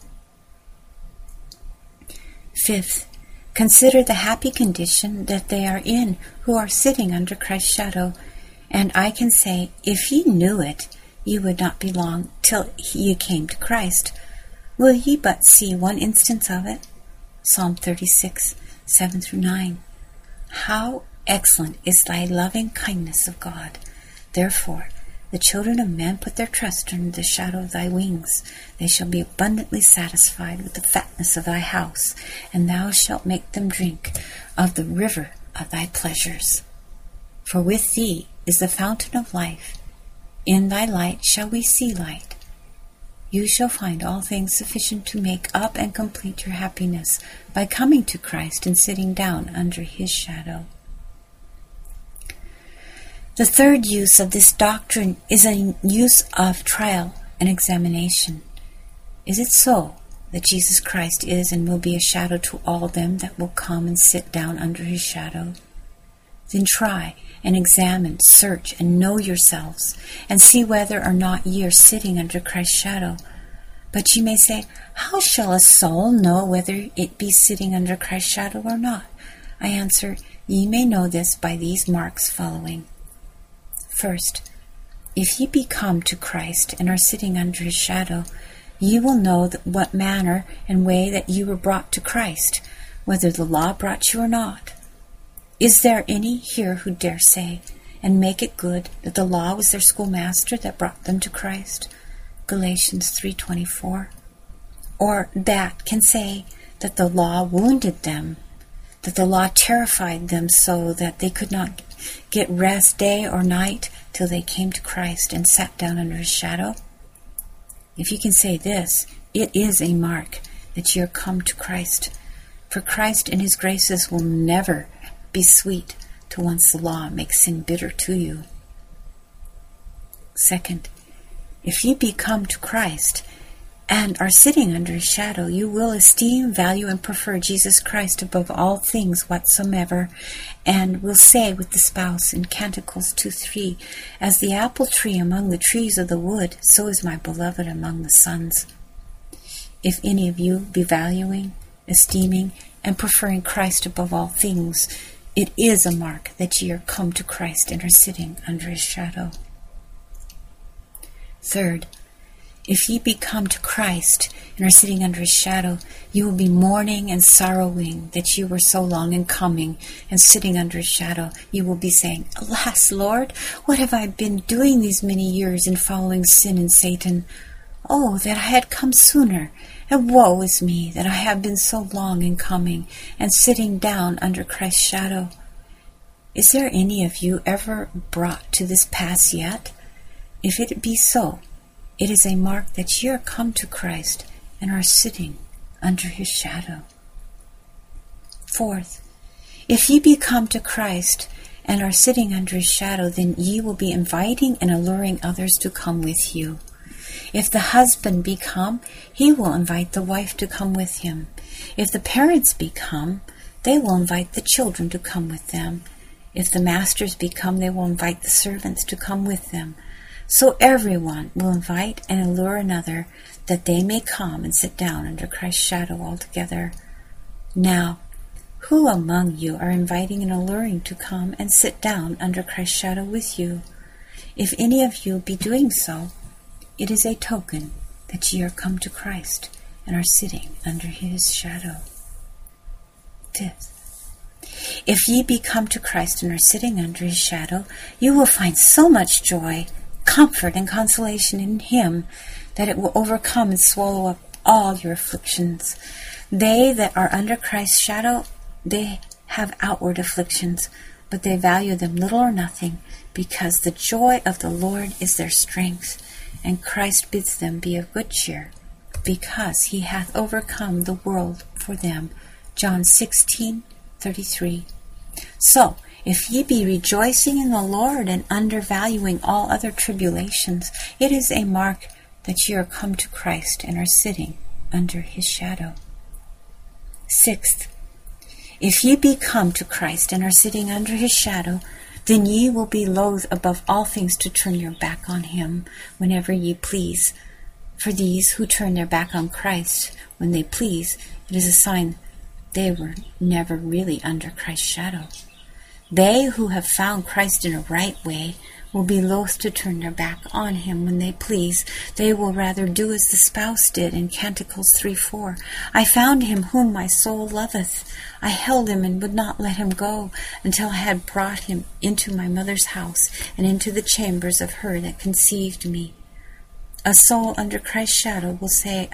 Fifth, consider the happy condition that they are in who are sitting under Christ's shadow. And I can say, if ye knew it, ye would not be long till ye came to Christ. Will ye but see one instance of it? Psalm 36, 7-9. How excellent is thy loving kindness of God! Therefore the children of men put their trust under the shadow of thy wings. They shall be abundantly satisfied with the fatness of thy house, and thou shalt make them drink of the river of thy pleasures. For with thee is the fountain of life. In thy light shall we see light. You shall find all things sufficient to make up and complete your happiness by coming to Christ and sitting down under his shadow. The third use of this doctrine is a use of trial and examination. Is it so that Jesus Christ is and will be a shadow to all them that will come and sit down under his shadow? Then try and examine, search, and know yourselves, and see whether or not ye are sitting under Christ's shadow. But ye may say, how shall a soul know whether it be sitting under Christ's shadow or not? I answer, ye may know this by these marks following. First, if ye be come to Christ and are sitting under his shadow, ye will know what manner and way that ye were brought to Christ, whether the law brought you or not. Is there any here who dare say, and make it good, that the law was their schoolmaster that brought them to Christ? Galatians 3:24. Or that can say that the law wounded them, that the law terrified them so that they could not get rest day or night till they came to Christ and sat down under his shadow? If you can say this, it is a mark that you are come to Christ. For Christ and his graces will never be sweet till once the law makes sin bitter to you. Second, if ye be come to Christ and are sitting under his shadow, you will esteem, value, and prefer Jesus Christ above all things whatsoever, and will say with the spouse in Canticles 2:3, as the apple tree among the trees of the wood, so is my beloved among the sons. If any of you be valuing, esteeming, and preferring Christ above all things, it is a mark that ye are come to Christ and are sitting under his shadow. Third, if ye be come to Christ and are sitting under his shadow, you will be mourning and sorrowing that you were so long in coming and sitting under his shadow. You will be saying, Alas, Lord, what have I been doing these many years in following sin and Satan? Oh, that I had come sooner, and woe is me that I have been so long in coming and sitting down under Christ's shadow. Is there any of you ever brought to this pass yet? If it be so, it is a mark that ye are come to Christ and are sitting under his shadow. Fourth, if ye be come to Christ and are sitting under his shadow, then ye will be inviting and alluring others to come with you. If the husband be come, he will invite the wife to come with him. If the parents be come, they will invite the children to come with them. If the masters be come, they will invite the servants to come with them. So everyone will invite and allure another, that they may come and sit down under Christ's shadow altogether. Now, Who among you are inviting and alluring to come and sit down under Christ's shadow with you? If any of you be doing so, it is a token that ye are come to Christ and are sitting under his shadow. 5th, if ye be come to Christ and are sitting under his shadow, you will find so much joy, comfort, and consolation in him that it will overcome and swallow up all your afflictions. They that are under Christ's shadow, they have outward afflictions, but they value them little or nothing, because the joy of the Lord is their strength. And Christ bids them be of good cheer, because he hath overcome the world for them. John 16:33. So, if ye be rejoicing in the Lord and undervaluing all other tribulations, it is a mark that ye are come to Christ and are sitting under his shadow. 6th, if ye be come to Christ and are sitting under his shadow, then ye will be loath above all things to turn your back on him whenever ye please. For these who turn their back on Christ when they please, it is a sign they were never really under Christ's shadow. They who have found Christ in a right way will be loath to turn their back on him when they please. They will rather do as the spouse did in Canticles 3:4. I found him whom my soul loveth. I held him and would not let him go until I had brought him into my mother's house and into the chambers of her that conceived me. A soul under Christ's shadow will say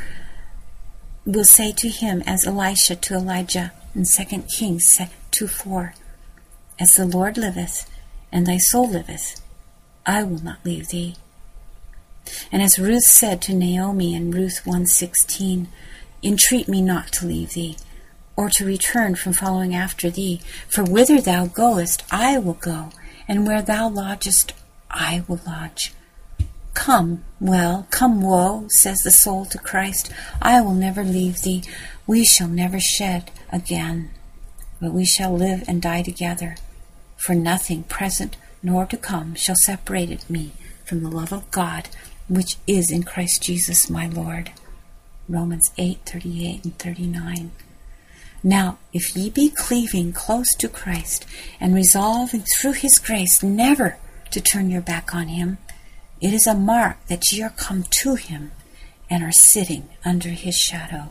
to him as Elisha to Elijah in 2 Kings 2:4, as the Lord liveth, and thy soul liveth, I will not leave thee. And as Ruth said to Naomi in Ruth 1:16, entreat me not to leave thee, or to return from following after thee, for whither thou goest, I will go, and where thou lodgest, I will lodge. Come, well, come, woe, says the soul to Christ, I will never leave thee. We shall never shed again, but we shall live and die together. For nothing present nor to come shall separate me from the love of God, which is in Christ Jesus my Lord. Romans 8:38 and 39. Now, if ye be cleaving close to Christ, and resolving through his grace never to turn your back on him, it is a mark that ye are come to him, and are sitting under his shadow.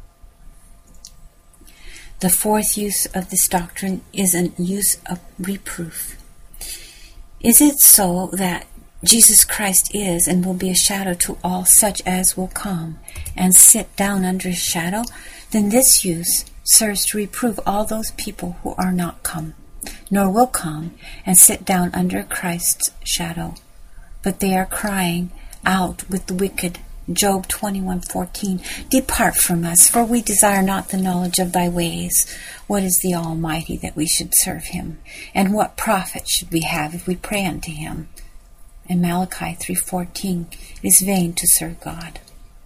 The 4th use of this doctrine is an use of reproof. Is it so that Jesus Christ is and will be a shadow to all such as will come and sit down under his shadow? Then this use serves to reprove all those people who are not come, nor will come and sit down under Christ's shadow, but they are crying out with the wicked. Job 21:14, depart from us, for we desire not the knowledge of thy ways. What is the Almighty that we should serve him? And what profit should we have if we pray unto him? In Malachi 3:14, it is vain to serve God.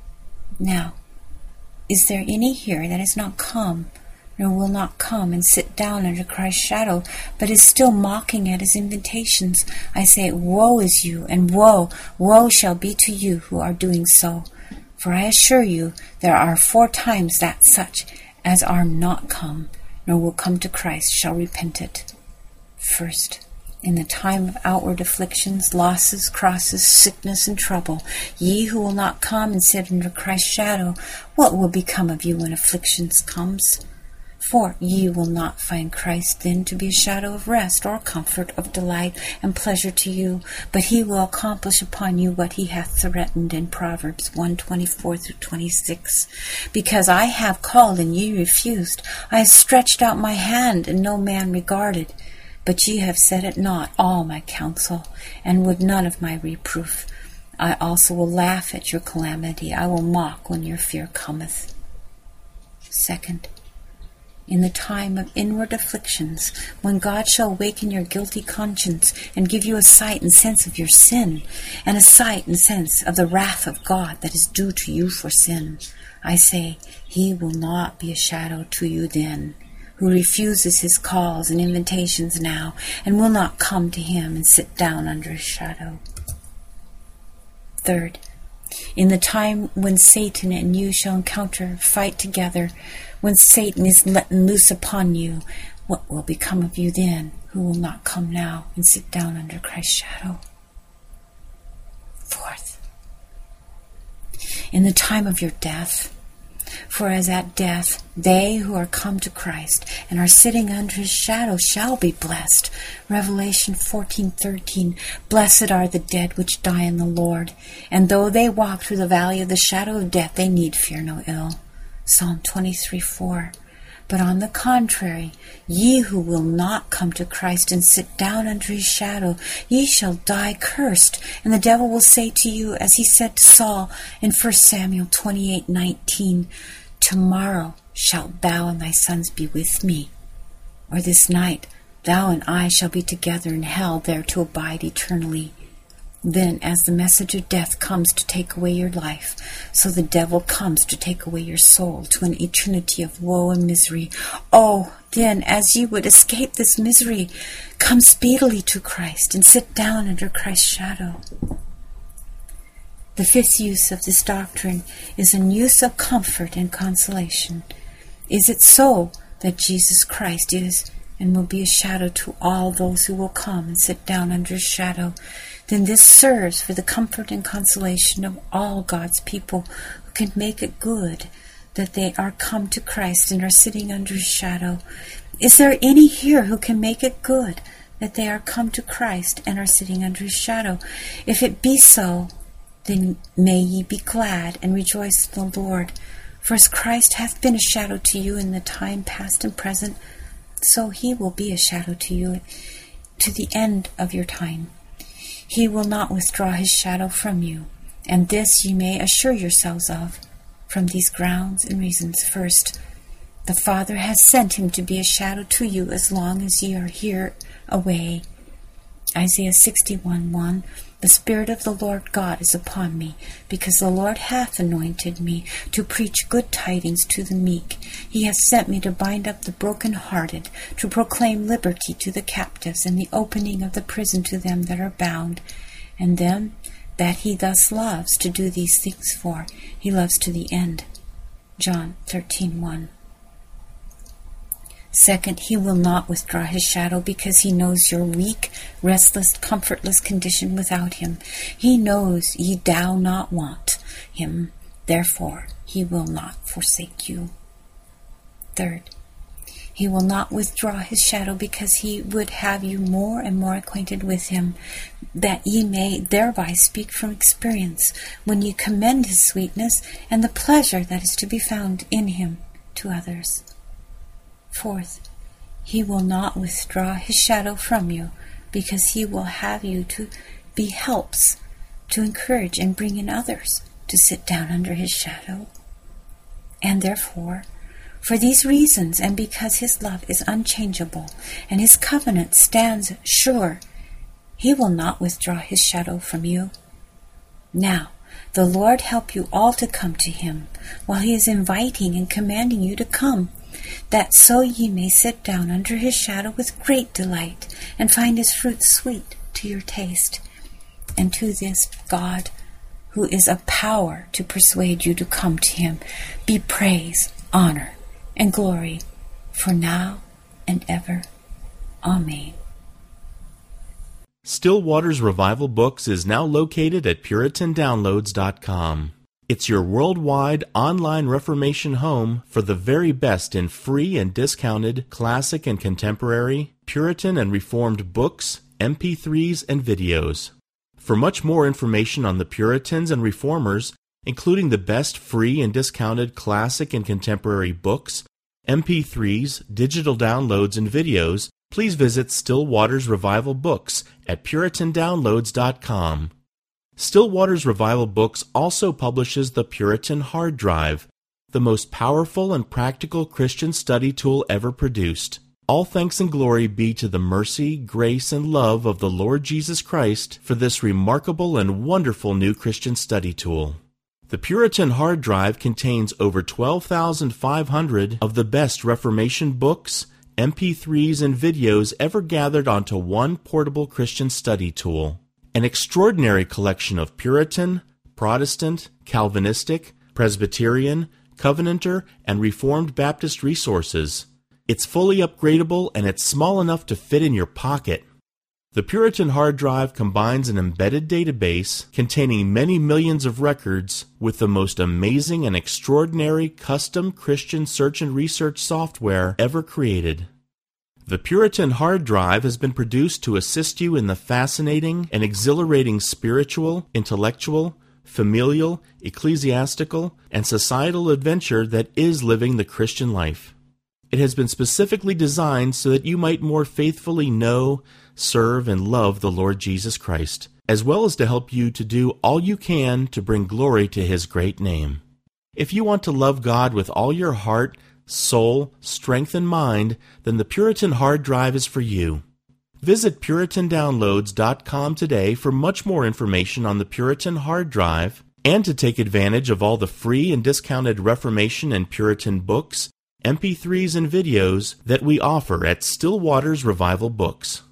Now, is there any here that has not come, nor will not come and sit down under Christ's shadow, but is still mocking at his invitations? I say, woe is you, and woe shall be to you who are doing so. For I assure you, there are 4 times that such as are not come, nor will come to Christ, shall repent it. First, in the time of outward afflictions, losses, crosses, sickness, and trouble, ye who will not come and sit under Christ's shadow, what will become of you when afflictions comes? For ye will not find Christ then to be a shadow of rest or comfort of delight and pleasure to you, but he will accomplish upon you what he hath threatened in Proverbs 1:24-26. Because I have called and ye refused, I have stretched out my hand and no man regarded. But ye have set at naught all my counsel, and would none of my reproof. I also will laugh at your calamity. I will mock when your fear cometh. Second, in the time of inward afflictions, when God shall awaken your guilty conscience and give you a sight and sense of your sin, and a sight and sense of the wrath of God that is due to you for sin, I say, he will not be a shadow to you then, who refuses his calls and invitations now, and will not come to him and sit down under his shadow. Third, In the time when Satan and you shall encounter, fight together, when Satan is let loose upon you, what will become of you then, who will not come now and sit down under Christ's shadow? Fourth, in the time of your death, for as at death they who are come to Christ and are sitting under his shadow shall be blessed. Revelation 14:13. Blessed are the dead which die in the Lord, and though they walk through the valley of the shadow of death, they need fear no ill. Psalm 23:4. But on the contrary, ye who will not come to Christ and sit down under his shadow, ye shall die cursed. And the devil will say to you, as he said to Saul in 1 Samuel 28:19, tomorrow shalt thou and thy sons be with me. Or this night thou and I shall be together in hell, there to abide eternally. Then, as the message of death comes to take away your life, so the devil comes to take away your soul to an eternity of woe and misery. Oh, then, as you would escape this misery, come speedily to Christ and sit down under Christ's shadow. The fifth use of this doctrine is an use of comfort and consolation. Is it so that Jesus Christ is and will be a shadow to all those who will come and sit down under his shadow? Then this serves for the comfort and consolation of all God's people who can make it good that they are come to Christ and are sitting under his shadow. Is there any here who can make it good that they are come to Christ and are sitting under his shadow? If it be so, then may ye be glad and rejoice in the Lord. For as Christ hath been a shadow to you in the time past and present, so he will be a shadow to you to the end of your time. He will not withdraw his shadow from you, and this ye may assure yourselves of, from these grounds and reasons. First, the Father has sent him to be a shadow to you as long as ye are here away. Isaiah 61:1. The Spirit of the Lord God is upon me, because the Lord hath anointed me to preach good tidings to the meek. He hath sent me to bind up the brokenhearted, to proclaim liberty to the captives, and the opening of the prison to them that are bound. And them that he thus loves to do these things for, he loves to the end. John 13:1. Second, he will not withdraw his shadow because he knows your weak, restless, comfortless condition without him. He knows ye do not want him. Therefore, he will not forsake you. Third, he will not withdraw his shadow because he would have you more and more acquainted with him, that ye may thereby speak from experience when ye commend his sweetness and the pleasure that is to be found in him to others. Fourth, he will not withdraw his shadow from you because he will have you to be helps to encourage and bring in others to sit down under his shadow. And therefore, for these reasons, and because his love is unchangeable and his covenant stands sure, he will not withdraw his shadow from you. Now, the Lord help you all to come to him, while he is inviting and commanding you to come, that so ye may sit down under his shadow with great delight, and find his fruit sweet to your taste. And to this God, who is a power to persuade you to come to him, be praise, honor, and glory, for now and ever. Amen. Still Waters Revival Books is now located at PuritanDownloads.com. It's your worldwide online Reformation home for the very best in free and discounted classic and contemporary, Puritan and Reformed books, MP3s, and videos. For much more information on the Puritans and Reformers, including the best free and discounted classic and contemporary books, MP3s, digital downloads, and videos, please visit Still Waters Revival Books at PuritanDownloads.com. Still Waters Revival Books also publishes the Puritan Hard Drive, the most powerful and practical Christian study tool ever produced. All thanks and glory be to the mercy, grace, and love of the Lord Jesus Christ for this remarkable and wonderful new Christian study tool. The Puritan Hard Drive contains over 12,500 of the best Reformation books, MP3s, and videos ever gathered onto one portable Christian study tool. An extraordinary collection of Puritan, Protestant, Calvinistic, Presbyterian, Covenanter, and Reformed Baptist resources. It's fully upgradable and it's small enough to fit in your pocket. The Puritan hard drive combines an embedded database containing many millions of records with the most amazing and extraordinary custom Christian search and research software ever created. The Puritan hard drive has been produced to assist you in the fascinating and exhilarating spiritual, intellectual, familial, ecclesiastical, and societal adventure that is living the Christian life. It has been specifically designed so that you might more faithfully know, serve, and love the Lord Jesus Christ, as well as to help you to do all you can to bring glory to His great name. If you want to love God with all your heart, soul, strength, and mind, then the Puritan hard drive is for you. Visit PuritanDownloads.com today for much more information on the Puritan hard drive and to take advantage of all the free and discounted Reformation and Puritan books, MP3s, and videos that we offer at Still Waters Revival Books.